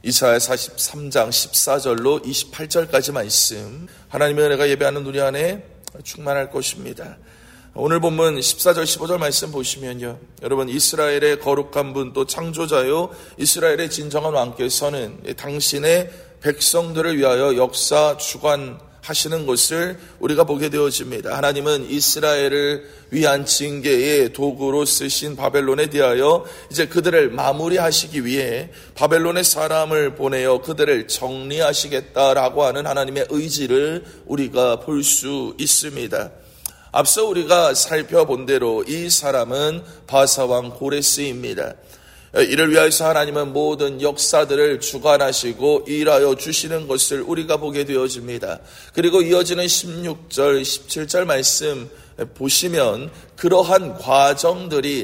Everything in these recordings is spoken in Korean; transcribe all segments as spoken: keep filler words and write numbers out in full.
이사야 사십삼 장 십사 절로 이십팔 절까지 말씀, 하나님의 은혜가 예배하는 우리 안에 충만할 것입니다. 오늘 본문 십사 절 십오 절 말씀 보시면요, 여러분, 이스라엘의 거룩한 분, 또 창조자요 이스라엘의 진정한 왕께서는 당신의 백성들을 위하여 역사 주관하시는 것을 우리가 보게 되어집니다. 하나님은 이스라엘을 위한 징계의 도구로 쓰신 바벨론에 대하여 이제 그들을 마무리하시기 위해 바벨론의 사람을 보내어 그들을 정리하시겠다라고 하는 하나님의 의지를 우리가 볼 수 있습니다. 앞서 우리가 살펴본 대로 이 사람은 바사왕 고레스입니다. 이를 위하여서 하나님은 모든 역사들을 주관하시고 일하여 주시는 것을 우리가 보게 되어집니다. 그리고 이어지는 십육 절, 십칠 절 말씀 보시면 그러한 과정들이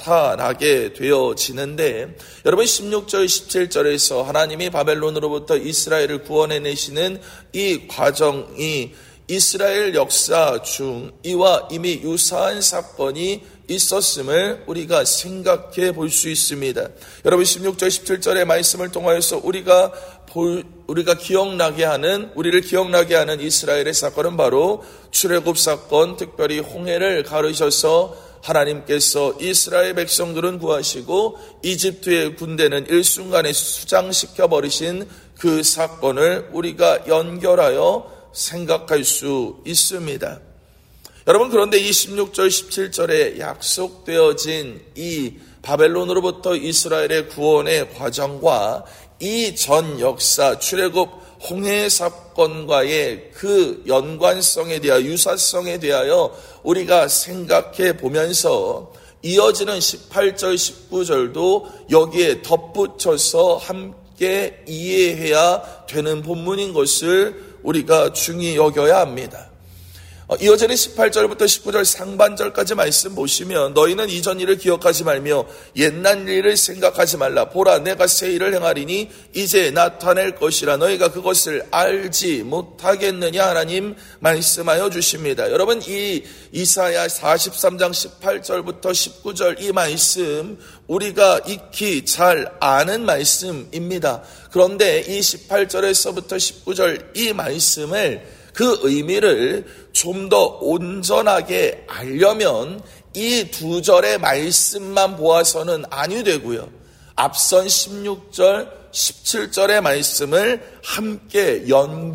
나타나게 되어지는데, 여러분, 십육 절, 십칠 절에서 하나님이 바벨론으로부터 이스라엘을 구원해내시는 이 과정이 이스라엘 역사 중 이와 이미 유사한 사건이 있었음을 우리가 생각해 볼 수 있습니다. 여러분, 십육 절, 십칠 절의 말씀을 통하여서 우리가 볼, 우리가 기억나게 하는, 우리를 기억나게 하는 이스라엘의 사건은 바로 출애굽 사건, 특별히 홍해를 가르셔서 하나님께서 이스라엘 백성들은 구하시고 이집트의 군대는 일순간에 수장시켜 버리신 그 사건을 우리가 연결하여 생각할 수 있습니다. 여러분, 그런데 이 십육 절, 십칠 절에 약속되어진 이 바벨론으로부터 이스라엘의 구원의 과정과 이 전 역사, 출애굽 홍해 사건과의 그 연관성에 대하여, 유사성에 대하여 우리가 생각해 보면서 이어지는 십팔 절, 십구 절도 여기에 덧붙여서 함께 이해해야 되는 본문인 것을 우리가 중히 여겨야 합니다. 이어지는 십팔 절부터 십구 절 상반절까지 말씀 보시면, 너희는 이전 일을 기억하지 말며 옛날 일을 생각하지 말라. 보라, 내가 새 일을 행하리니 이제 나타낼 것이라. 너희가 그것을 알지 못하겠느냐. 하나님 말씀하여 주십니다. 여러분, 이 이사야 사십삼 장 십팔 절부터 십구 절 이 말씀 우리가 익히 잘 아는 말씀입니다. 그런데 이 십팔 절에서부터 십구 절 이 말씀을, 그 의미를 좀 더 온전하게 알려면 이 두 절의 말씀만 보아서는 아니 되고요, 앞선 십육 절, 십칠 절의 말씀을 함께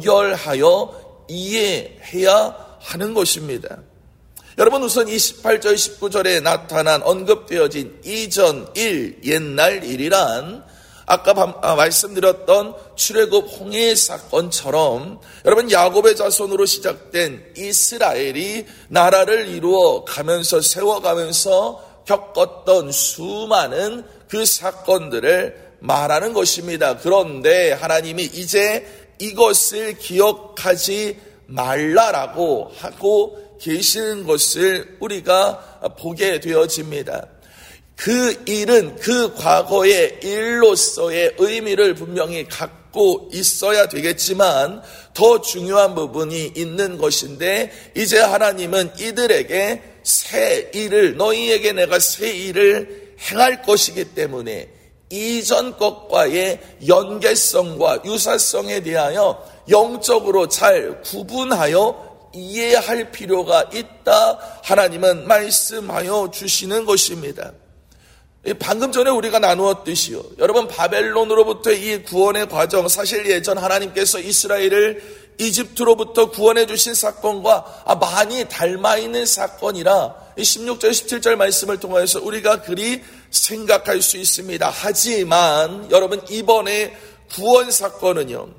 연결하여 이해해야 하는 것입니다. 여러분, 우선 이 십팔 절, 십구 절에 나타난, 언급되어진 이전 일, 옛날 일이란 아까 말씀드렸던 출애굽 홍해 사건처럼, 여러분, 야곱의 자손으로 시작된 이스라엘이 나라를 이루어 가면서, 세워가면서 겪었던 수많은 그 사건들을 말하는 것입니다. 그런데 하나님이 이제 이것을 기억하지 말라라고 하고 계시는 것을 우리가 보게 되어집니다. 그 일은 그 과거의 일로서의 의미를 분명히 갖고 있어야 되겠지만 더 중요한 부분이 있는 것인데, 이제 하나님은 이들에게 새 일을, 너희에게 내가 새 일을 행할 것이기 때문에 이전 것과의 연계성과 유사성에 대하여 영적으로 잘 구분하여 이해할 필요가 있다, 하나님은 말씀하여 주시는 것입니다. 방금 전에 우리가 나누었듯이요, 여러분, 바벨론으로부터 이 구원의 과정, 사실 예전 하나님께서 이스라엘을 이집트로부터 구원해 주신 사건과 많이 닮아있는 사건이라 십육 절, 십칠 절 말씀을 통해서 우리가 그리 생각할 수 있습니다. 하지만 여러분, 이번에 구원 사건은요,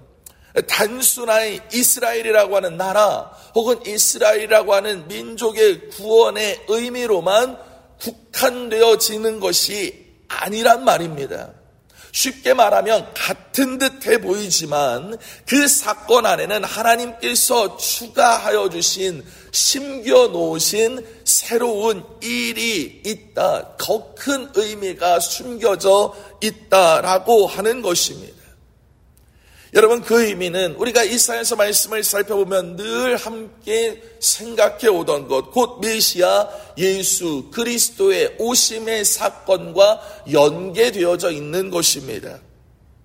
단순한 이스라엘이라고 하는 나라 혹은 이스라엘이라고 하는 민족의 구원의 의미로만 국한되어지는 것이 아니란 말입니다. 쉽게 말하면 같은 듯해 보이지만 그 사건 안에는 하나님께서 추가하여 주신, 심겨 놓으신 새로운 일이 있다, 더 큰 의미가 숨겨져 있다라고 하는 것입니다. 여러분, 그 의미는 우리가 이사야서 말씀을 살펴보면 늘 함께 생각해 오던 것, 곧 메시아 예수 그리스도의 오심의 사건과 연계되어져 있는 것입니다.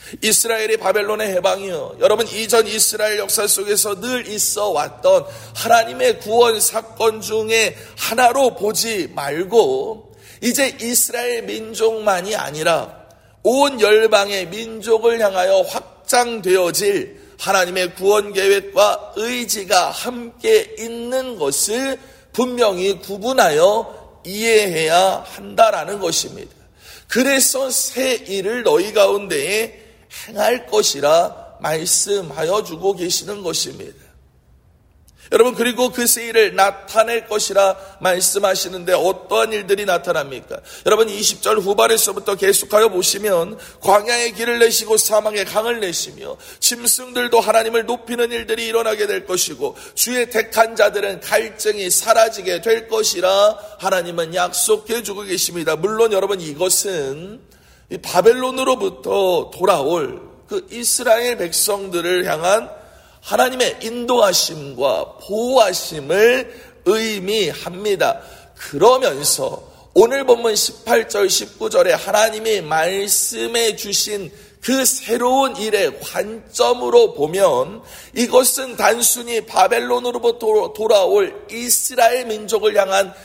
이스라엘이 바벨론의 해방이요, 여러분 이전 이스라엘 역사 속에서 늘 있어 왔던 하나님의 구원 사건 중에 하나로 보지 말고 이제 이스라엘 민족만이 아니라 온 열방의 민족을 향하여 확장되어질 하나님의 구원 계획과 의지가 함께 있는 것을 분명히 구분하여 이해해야 한다라는 것입니다. 그래서 새 일을 너희 가운데에 행할 것이라 말씀하여 주고 계시는 것입니다. 여러분, 그리고 그 새 일을 나타낼 것이라 말씀하시는데 어떠한 일들이 나타납니까? 여러분, 이십 절 후반에서부터 계속하여 보시면 광야의 길을 내시고 사막의 강을 내시며 짐승들도 하나님을 높이는 일들이 일어나게 될 것이고 주의 택한 자들은 갈증이 사라지게 될 것이라 하나님은 약속해 주고 계십니다. 물론 여러분, 이것은 이 바벨론으로부터 돌아올 그 이스라엘 백성들을 향한 하나님의 인도하심과 보호하심을 의미합니다. 그러면서 오늘 본문 십팔 절 십구 절에 하나님이 말씀해 주신 그 새로운 일의 관점으로 보면 이것은 단순히 바벨론으로부터 돌아올 이스라엘 민족을 향한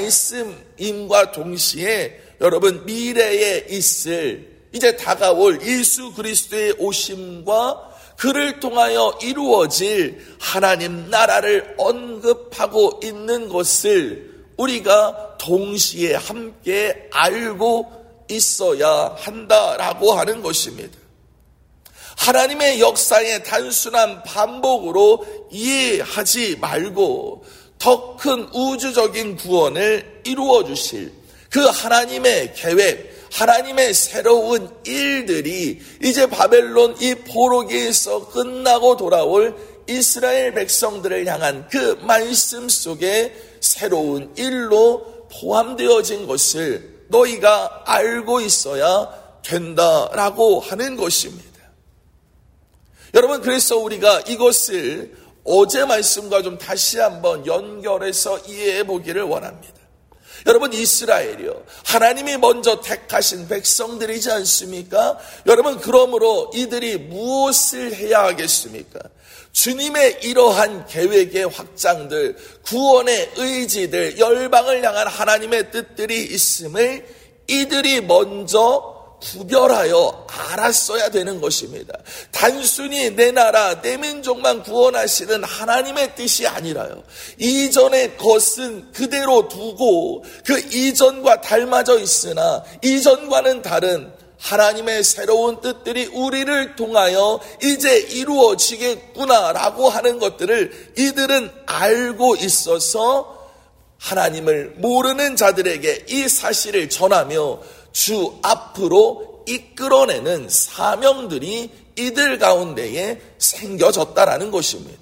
말씀임과 동시에 여러분, 미래에 있을 이제 다가올 예수 그리스도의 오심과 그를 통하여 이루어질 하나님 나라를 언급하고 있는 것을 우리가 동시에 함께 알고 있어야 한다라고 하는 것입니다. 하나님의 역사의 단순한 반복으로 이해하지 말고 더 큰 우주적인 구원을 이루어 주실 그 하나님의 계획, 하나님의 새로운 일들이 이제 바벨론 이 포로기에서 끝나고 돌아올 이스라엘 백성들을 향한 그 말씀 속에 새로운 일로 포함되어진 것을 너희가 알고 있어야 된다라고 하는 것입니다. 여러분, 그래서 우리가 이것을 어제 말씀과 좀 다시 한번 연결해서 이해해 보기를 원합니다. 여러분, 이스라엘이요, 하나님이 먼저 택하신 백성들이지 않습니까? 여러분, 그러므로 이들이 무엇을 해야 하겠습니까? 주님의 이러한 계획의 확장들, 구원의 의지들, 열방을 향한 하나님의 뜻들이 있음을 이들이 먼저 구별하여 알았어야 되는 것입니다. 단순히 내 나라, 내 민족만 구원하시는 하나님의 뜻이 아니라요, 이전의 것은 그대로 두고 그 이전과 닮아져 있으나 이전과는 다른 하나님의 새로운 뜻들이 우리를 통하여 이제 이루어지겠구나라고 하는 것들을 이들은 알고 있어서 하나님을 모르는 자들에게 이 사실을 전하며 주 앞으로 이끌어내는 사명들이 이들 가운데에 생겨졌다라는 것입니다.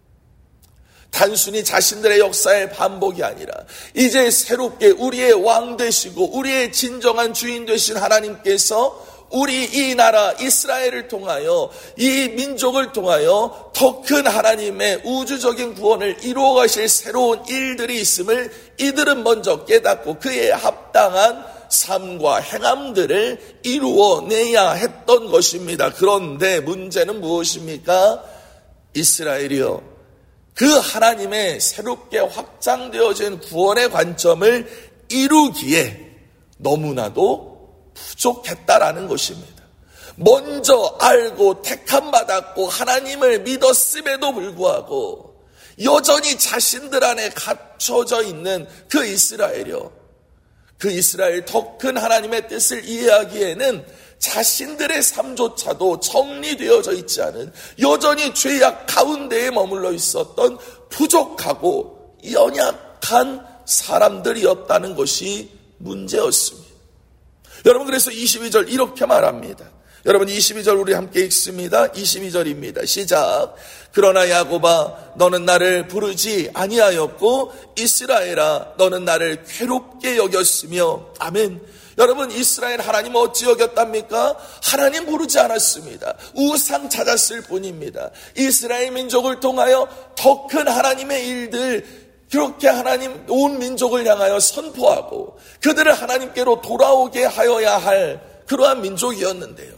단순히 자신들의 역사의 반복이 아니라 이제 새롭게 우리의 왕 되시고 우리의 진정한 주인 되신 하나님께서 우리 이 나라 이스라엘을 통하여 이 민족을 통하여 더 큰 하나님의 우주적인 구원을 이루어 가실 새로운 일들이 있음을 이들은 먼저 깨닫고 그에 합당한 삶과 행함들을 이루어내야 했던 것입니다. 그런데 문제는 무엇입니까? 이스라엘이요, 그 하나님의 새롭게 확장되어진 구원의 관점을 이루기에 너무나도 부족했다라는 것입니다. 먼저 알고 택함받았고 하나님을 믿었음에도 불구하고 여전히 자신들 안에 갇혀져 있는 그 이스라엘이요, 그 이스라엘 더 큰 하나님의 뜻을 이해하기에는 자신들의 삶조차도 정리되어져 있지 않은, 여전히 죄악 가운데에 머물러 있었던 부족하고 연약한 사람들이었다는 것이 문제였습니다. 여러분, 그래서 이십이 절 이렇게 말합니다. 여러분, 이십이 절 우리 함께 읽습니다. 이십이 절입니다. 시작. 그러나 야곱아, 너는 나를 부르지 아니하였고 이스라엘아, 너는 나를 괴롭게 여겼으며. 아멘. 여러분, 이스라엘 하나님 어찌 여겼답니까? 하나님 부르지 않았습니다. 우상 찾았을 뿐입니다. 이스라엘 민족을 통하여 더 큰 하나님의 일들, 그렇게 하나님 온 민족을 향하여 선포하고 그들을 하나님께로 돌아오게 하여야 할 그러한 민족이었는데요,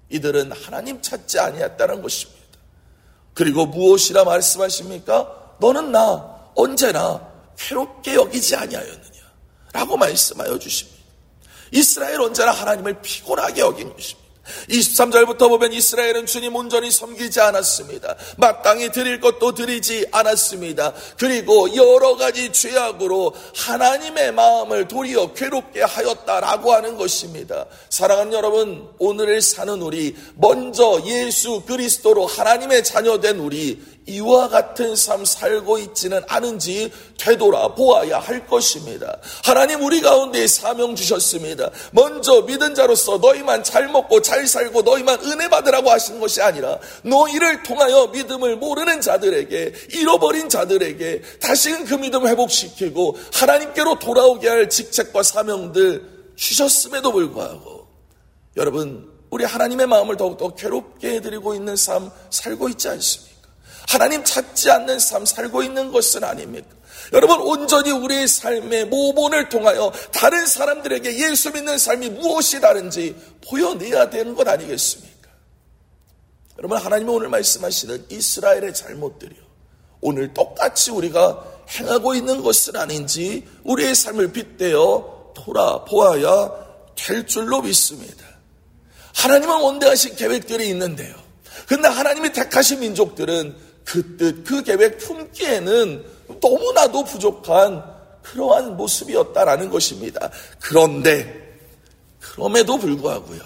이들은 하나님 찾지 아니했다는 것입니다. 그리고 무엇이라 말씀하십니까? 너는 나 언제나 괴롭게 여기지 아니하였느냐 라고 말씀하여 주십니다. 이스라엘 언제나 하나님을 피곤하게 여긴 것입니다. 이십삼 절부터 보면 이스라엘은 주님 온전히 섬기지 않았습니다. 마땅히 드릴 것도 드리지 않았습니다. 그리고 여러 가지 죄악으로 하나님의 마음을 도리어 괴롭게 하였다라고 하는 것입니다. 사랑하는 여러분, 오늘을 사는 우리, 먼저 예수 그리스도로 하나님의 자녀된 우리, 이와 같은 삶 살고 있지는 않은지 되돌아보아야 할 것입니다. 하나님 우리 가운데 사명 주셨습니다. 먼저 믿은 자로서 너희만 잘 먹고 잘 살고 너희만 은혜 받으라고 하시는 것이 아니라 너희를 통하여 믿음을 모르는 자들에게, 잃어버린 자들에게 다시금 그 믿음을 회복시키고 하나님께로 돌아오게 할 직책과 사명들 주셨음에도 불구하고 여러분, 우리 하나님의 마음을 더욱더 괴롭게 해드리고 있는 삶 살고 있지 않습니까? 하나님 찾지 않는 삶 살고 있는 것은 아닙니까? 여러분, 온전히 우리의 삶의 모본을 통하여 다른 사람들에게 예수 믿는 삶이 무엇이 다른지 보여내야 되는 것 아니겠습니까? 여러분, 하나님은 오늘 말씀하시는 이스라엘의 잘못들이요, 오늘 똑같이 우리가 행하고 있는 것은 아닌지 우리의 삶을 빗대어 돌아보아야 될 줄로 믿습니다. 하나님은 원대하신 계획들이 있는데요, 근데 하나님이 택하신 민족들은 그 뜻, 그 계획 품기에는 너무나도 부족한 그러한 모습이었다라는 것입니다. 그런데 그럼에도 불구하고요,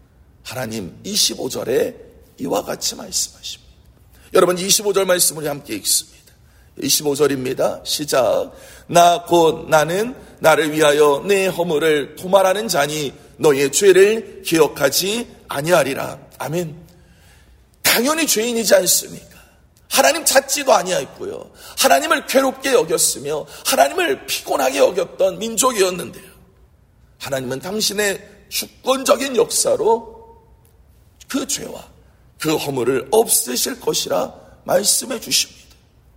하나님 이십오 절에 이와 같이 말씀하십니다. 여러분, 이십오 절 말씀을 함께 읽습니다. 이십오 절입니다. 시작. 나 곧 나는 나를 위하여 내 허물을 도말하는 자니 너의 죄를 기억하지 아니하리라. 아멘. 당연히 죄인이지 않습니까? 하나님 찾지도 아니하였고요, 하나님을 괴롭게 여겼으며 하나님을 피곤하게 여겼던 민족이었는데요, 하나님은 당신의 주권적인 역사로 그 죄와 그 허물을 없애실 것이라 말씀해 주십니다.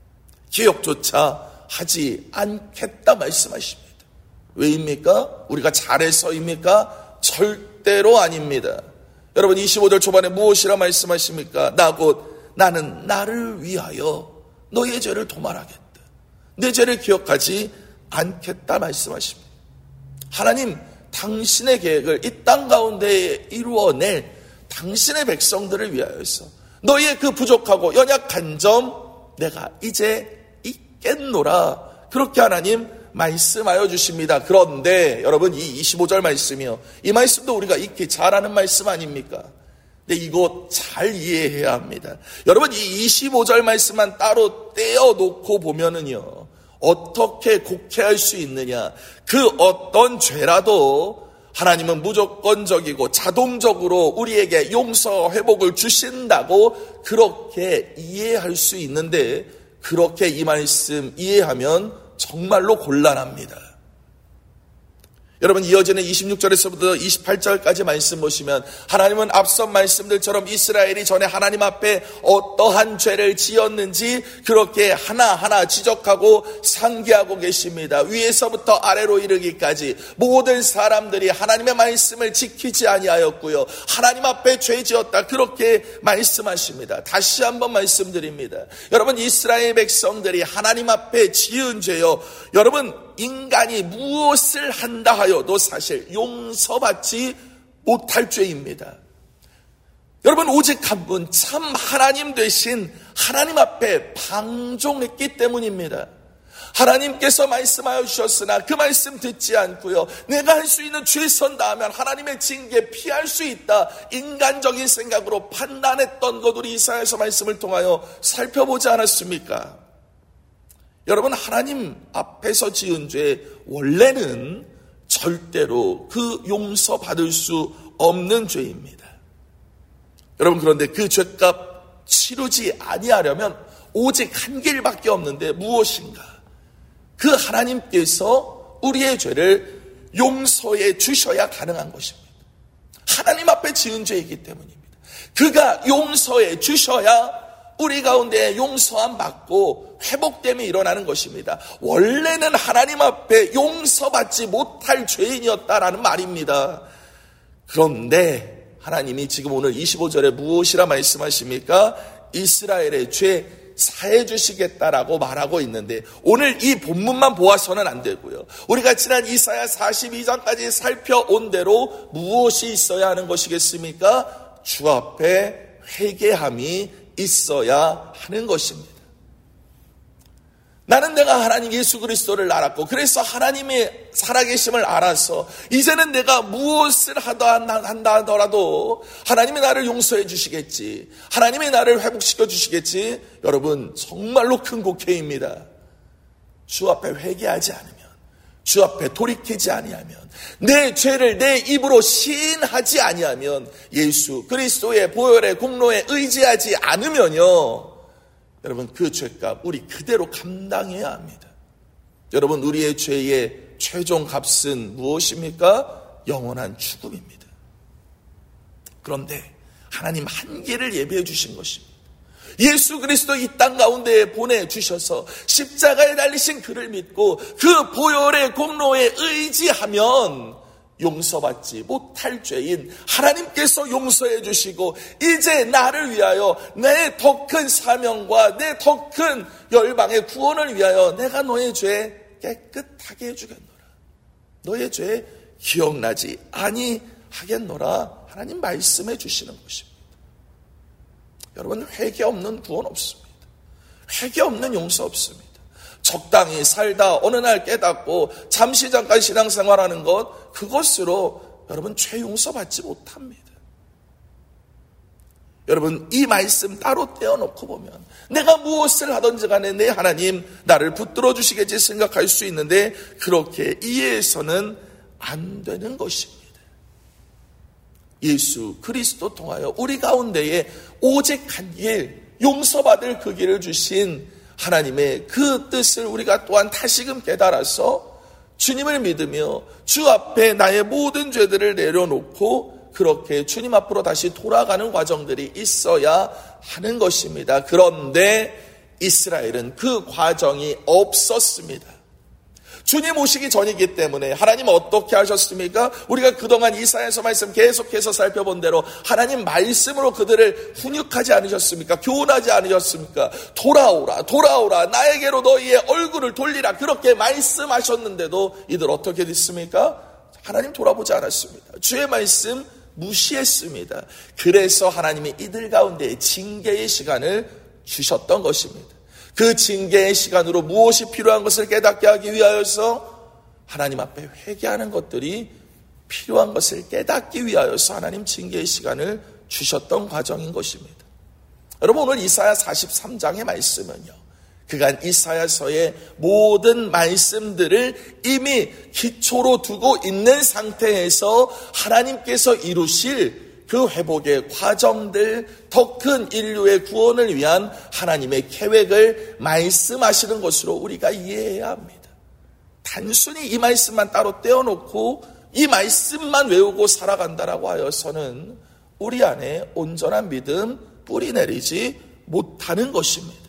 기억조차 하지 않겠다 말씀하십니다. 왜입니까? 우리가 잘해서입니까? 절대로 아닙니다. 여러분, 이십오 절 초반에 무엇이라 말씀하십니까? 나 곧 나는 나를 위하여 너의 죄를 도말하겠다, 내 죄를 기억하지 않겠다 말씀하십니다. 하나님, 당신의 계획을 이 땅 가운데 이루어낼 당신의 백성들을 위하여서 너희의 그 부족하고 연약한 점 내가 이제 잊겠노라, 그렇게 하나님 말씀하여 주십니다. 그런데 여러분, 이 이십오 절 말씀이요, 이 말씀도 우리가 익히 잘 아는 말씀 아닙니까? 근데 이거 잘 이해해야 합니다. 여러분, 이 이십오 절 말씀만 따로 떼어놓고 보면은요, 어떻게 곡해할 수 있느냐, 그 어떤 죄라도 하나님은 무조건적이고 자동적으로 우리에게 용서 회복을 주신다고 그렇게 이해할 수 있는데, 그렇게 이 말씀 이해하면 정말로 곤란합니다. 여러분, 이어지는 이십육 절에서부터 이십팔 절까지 말씀 보시면 하나님은 앞선 말씀들처럼 이스라엘이 전에 하나님 앞에 어떠한 죄를 지었는지 그렇게 하나하나 지적하고 상기하고 계십니다. 위에서부터 아래로 이르기까지 모든 사람들이 하나님의 말씀을 지키지 아니하였고요, 하나님 앞에 죄 지었다, 그렇게 말씀하십니다. 다시 한번 말씀드립니다. 여러분, 이스라엘 백성들이 하나님 앞에 지은 죄요, 여러분, 인간이 무엇을 한다 하여도 사실 용서받지 못할 죄입니다. 여러분, 오직 한 분 참 하나님 되신 하나님 앞에 방종했기 때문입니다. 하나님께서 말씀하여 주셨으나 그 말씀 듣지 않고요, 내가 할 수 있는 최선 다하면 하나님의 징계 피할 수 있다, 인간적인 생각으로 판단했던 것 우리 이사야서 말씀을 통하여 살펴보지 않았습니까? 여러분, 하나님 앞에서 지은 죄 원래는 절대로 그 용서받을 수 없는 죄입니다. 여러분, 그런데 그 죄값 치르지 아니하려면 오직 한 길밖에 없는데 무엇인가? 그 하나님께서 우리의 죄를 용서해 주셔야 가능한 것입니다. 하나님 앞에 지은 죄이기 때문입니다. 그가 용서해 주셔야 우리 가운데 용서함 받고 회복됨이 일어나는 것입니다. 원래는 하나님 앞에 용서받지 못할 죄인이었다라는 말입니다. 그런데 하나님이 지금 오늘 이십오 절에 무엇이라 말씀하십니까? 이스라엘의 죄 사해 주시겠다라고 말하고 있는데, 오늘 이 본문만 보아서는 안 되고요. 우리가 지난 이사야 사십이 장까지 살펴온 대로 무엇이 있어야 하는 것이겠습니까? 주 앞에 회개함이 있어야 하는 것입니다. 나는 내가 하나님 예수 그리스도를 알았고, 그래서 하나님의 살아계심을 알아서 이제는 내가 무엇을 하다 한다 하더라도 하나님이 나를 용서해 주시겠지, 하나님이 나를 회복시켜 주시겠지. 여러분, 정말로 큰 곡해입니다. 주 앞에 회개하지 않으면, 주 앞에 돌이키지 아니하면, 내 죄를 내 입으로 시인하지 아니하면, 예수 그리스도의 보혈의 공로에 의지하지 않으면요, 여러분, 그 죄값 우리 그대로 감당해야 합니다. 여러분, 우리의 죄의 최종 값은 무엇입니까? 영원한 죽음입니다. 그런데 하나님 한계를 예비해 주신 것입니다. 예수 그리스도 이 땅 가운데에 보내주셔서 십자가에 달리신 그를 믿고 그 보혈의 공로에 의지하면 용서받지 못할 죄인 하나님께서 용서해 주시고, 이제 나를 위하여 내 더 큰 사명과 내 더 큰 열방의 구원을 위하여 내가 너의 죄 깨끗하게 해주겠노라, 너의 죄 기억나지 아니하겠노라, 하나님 말씀해 주시는 것입니다. 여러분, 회개 없는 구원 없습니다. 회개 없는 용서 없습니다. 적당히 살다 어느 날 깨닫고 잠시 잠깐 신앙생활하는 것, 그것으로 여러분 죄 용서받지 못합니다. 여러분, 이 말씀 따로 떼어놓고 보면 내가 무엇을 하든지 간에 내 하나님 나를 붙들어 주시겠지 생각할 수 있는데, 그렇게 이해해서는 안 되는 것입니다. 예수 그리스도 통하여 우리 가운데에 오직 한 길, 용서받을 그 길을 주신 하나님의 그 뜻을 우리가 또한 다시금 깨달아서 주님을 믿으며 주 앞에 나의 모든 죄들을 내려놓고 그렇게 주님 앞으로 다시 돌아가는 과정들이 있어야 하는 것입니다. 그런데 이스라엘은 그 과정이 없었습니다. 주님 오시기 전이기 때문에 하나님 어떻게 하셨습니까? 우리가 그동안 이사야서 말씀 계속해서 살펴본 대로 하나님 말씀으로 그들을 훈육하지 않으셨습니까? 교훈하지 않으셨습니까? 돌아오라, 돌아오라, 나에게로 너희의 얼굴을 돌리라, 그렇게 말씀하셨는데도 이들 어떻게 됐습니까? 하나님 돌아보지 않았습니다. 주의 말씀 무시했습니다. 그래서 하나님이 이들 가운데 징계의 시간을 주셨던 것입니다. 그 징계의 시간으로 무엇이 필요한 것을 깨닫게 하기 위하여서 하나님 앞에 회개하는 것들이 필요한 것을 깨닫기 위하여서 하나님 징계의 시간을 주셨던 과정인 것입니다. 여러분, 오늘 이사야 사십삼 장의 말씀은요, 그간 이사야서의 모든 말씀들을 이미 기초로 두고 있는 상태에서 하나님께서 이루실 그 회복의 과정들, 더 큰 인류의 구원을 위한 하나님의 계획을 말씀하시는 것으로 우리가 이해해야 합니다. 단순히 이 말씀만 따로 떼어놓고 이 말씀만 외우고 살아간다라고 하여서는 우리 안에 온전한 믿음 뿌리 내리지 못하는 것입니다.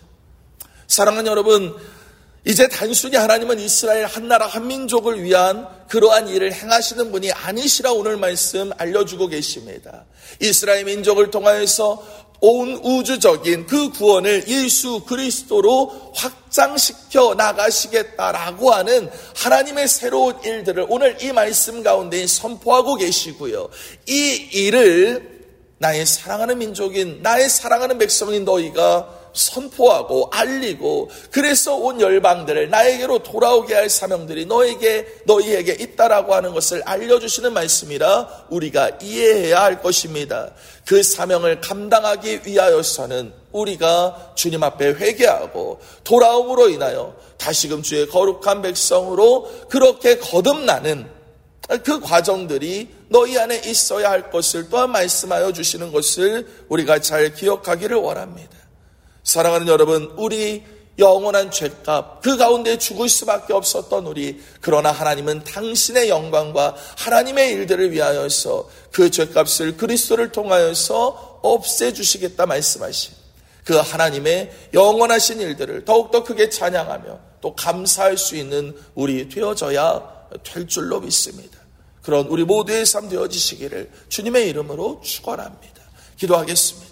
사랑하는 여러분, 이제 단순히 하나님은 이스라엘 한 나라 한 민족을 위한 그러한 일을 행하시는 분이 아니시라 오늘 말씀 알려주고 계십니다. 이스라엘 민족을 통하여서 온 우주적인 그 구원을 예수 그리스도로 확장시켜 나가시겠다라고 하는 하나님의 새로운 일들을 오늘 이 말씀 가운데 선포하고 계시고요. 이 일을 나의 사랑하는 민족인, 나의 사랑하는 백성인 너희가 선포하고 알리고, 그래서 온 열방들을 나에게로 돌아오게 할 사명들이 너에게 너희에게 있다라고 하는 것을 알려주시는 말씀이라 우리가 이해해야 할 것입니다. 그 사명을 감당하기 위하여서는 우리가 주님 앞에 회개하고 돌아옴으로 인하여 다시금 주의 거룩한 백성으로 그렇게 거듭나는 그 과정들이 너희 안에 있어야 할 것을 또한 말씀하여 주시는 것을 우리가 잘 기억하기를 원합니다. 사랑하는 여러분, 우리 영원한 죄값, 그 가운데 죽을 수밖에 없었던 우리, 그러나 하나님은 당신의 영광과 하나님의 일들을 위하여서 그 죄값을 그리스도를 통하여서 없애주시겠다 말씀하신 그 하나님의 영원하신 일들을 더욱더 크게 찬양하며 또 감사할 수 있는 우리 되어져야 될 줄로 믿습니다. 그런 우리 모두의 삶 되어지시기를 주님의 이름으로 축원합니다. 기도하겠습니다.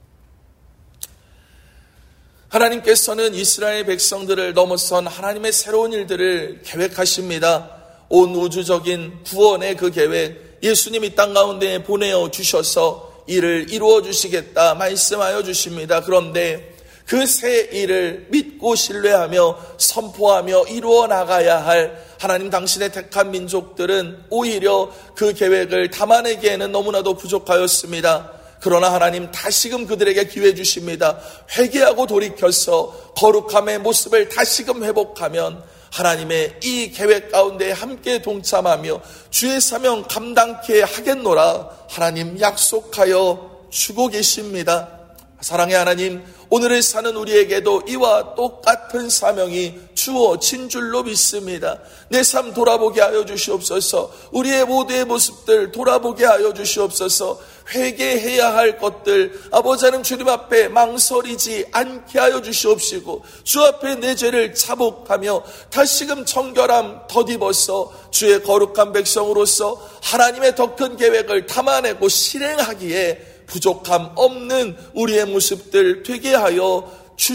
하나님께서는 이스라엘 백성들을 넘어선 하나님의 새로운 일들을 계획하십니다. 온 우주적인 구원의 그 계획, 예수님이 땅 가운데 보내어 주셔서 이를 이루어 주시겠다 말씀하여 주십니다. 그런데 그 새 일을 믿고 신뢰하며 선포하며 이루어 나가야 할 하나님 당신의 택한 민족들은 오히려 그 계획을 담아내기에는 너무나도 부족하였습니다. 그러나 하나님 다시금 그들에게 기회 주십니다. 회개하고 돌이켜서 거룩함의 모습을 다시금 회복하면 하나님의 이 계획 가운데 함께 동참하며 주의 사명 감당케 하겠노라 하나님 약속하여 주고 계십니다. 사랑의 하나님, 오늘을 사는 우리에게도 이와 똑같은 사명이 주어진 줄로 믿습니다. 내 삶 돌아보게 하여 주시옵소서. 우리의 모두의 모습들 돌아보게 하여 주시옵소서. 회개해야 할 것들 아버지 하나님 주님 앞에 망설이지 않게 하여 주시옵시고 주 앞에 내 죄를 자복하며 다시금 정결함 덧입어서 주의 거룩한 백성으로서 하나님의 더 큰 계획을 담아내고 실행하기에 부족함 없는 우리의 모습들 되게 하여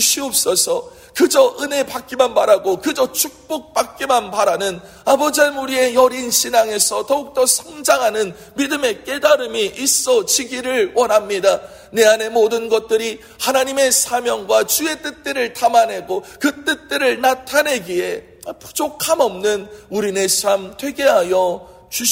주시옵소서. 그저 은혜 받기만 바라고 그저 축복 받기만 바라는 아버지 하나님 우리의 여린 신앙에서 더욱더 성장하는 믿음의 깨달음이 있어지기를 원합니다. 내 안의 모든 것들이 하나님의 사명과 주의 뜻들을 담아내고 그 뜻들을 나타내기에 부족함 없는 우리의 삶 되게 하여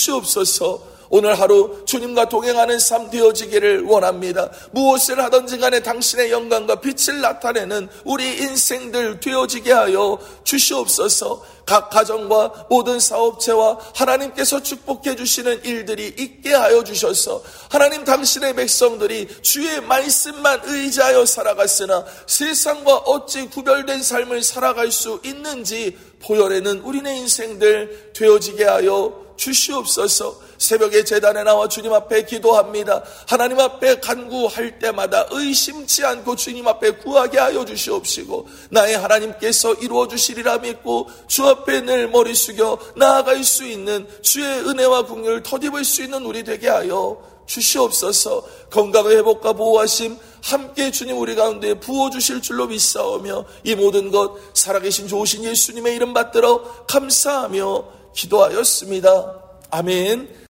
주시옵소서. 오늘 하루 주님과 동행하는 삶 되어지기를 원합니다. 무엇을 하든지 간에 당신의 영광과 빛을 나타내는 우리 인생들 되어지게 하여 주시옵소서. 각 가정과 모든 사업체와 하나님께서 축복해 주시는 일들이 있게 하여 주셔서 하나님 당신의 백성들이 주의 말씀만 의지하여 살아갔으나 세상과 어찌 구별된 삶을 살아갈 수 있는지 보여내는 우리네 인생들 되어지게 하여 주시옵소서. 새벽에 제단에 나와 주님 앞에 기도합니다. 하나님 앞에 간구할 때마다 의심치 않고 주님 앞에 구하게 하여 주시옵시고 나의 하나님께서 이루어 주시리라 믿고 주 앞에 늘 머리 숙여 나아갈 수 있는 주의 은혜와 긍휼을 덧입을 수 있는 우리 되게 하여 주시옵소서. 건강의 회복과 보호하심 함께 주님 우리 가운데 부어주실 줄로 믿사오며 이 모든 것 살아계신 좋으신 예수님의 이름 받들어 감사하며 기도하였습니다. 아멘.